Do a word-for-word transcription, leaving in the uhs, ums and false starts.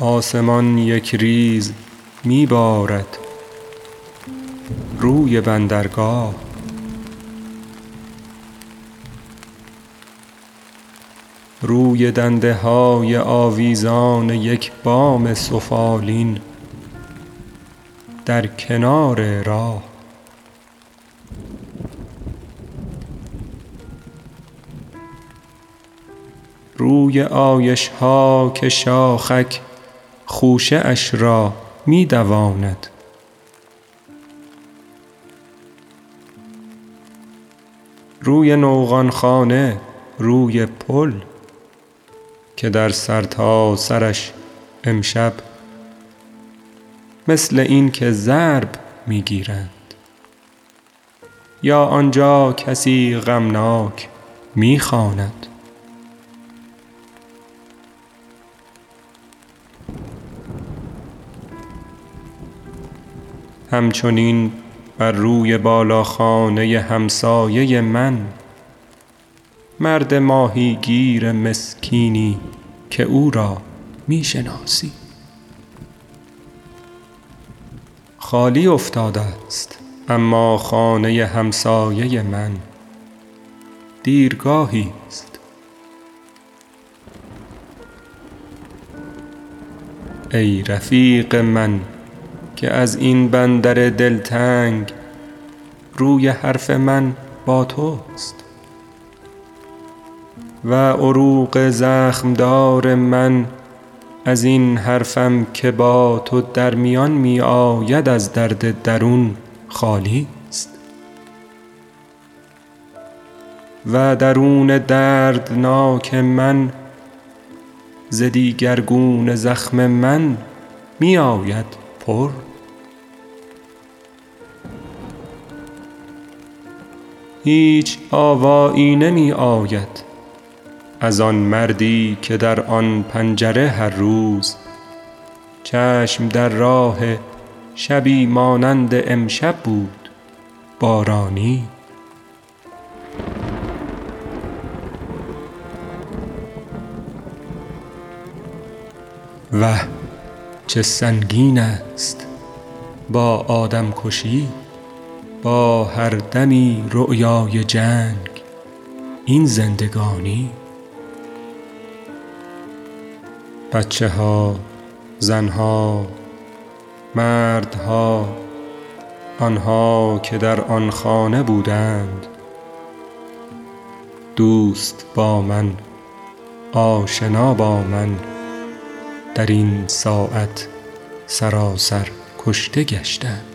آسمان یک ریز می بارد روی بندرگاه. روی دنده های آویزان یک بام سفالین در کنار راه. روی عایش ها که شاخک خوشه اش را می دواند. روی نوغان خانه، روی پل که در سر تا سرش امشب مثل این که ضرب می گیرند، یا آنجا کسی غمناک می خواند. همچنین بر روی بالاخانه همسایه من مرد ماهیگیر مسکینی که او را می شناسی خالی افتاده است، اما خانه همسایه من دیرگاهی است. ای رفیق من که از این بندر دلتنگ روی حرف من با توست و عروق زخمدار من از این حرفم که با تو در میان می آید از درد درون خالی است. و درون دردناک من ز دیگرگون زخم من می آید پر. هیچ آوایی نمی آید از آن مردی که در آن پنجره هر روز چشم در راه شبی مانند امشب بود بارانی. وه چه سنگین است با آدم کشی، با هر دمی رؤیای جنگ این زندگانی. بچه ها، زنها، مردها، آنها که در آن خانه بودند، دوست با من، آشنا با من، در این ساعت سراسر کشته گشتند.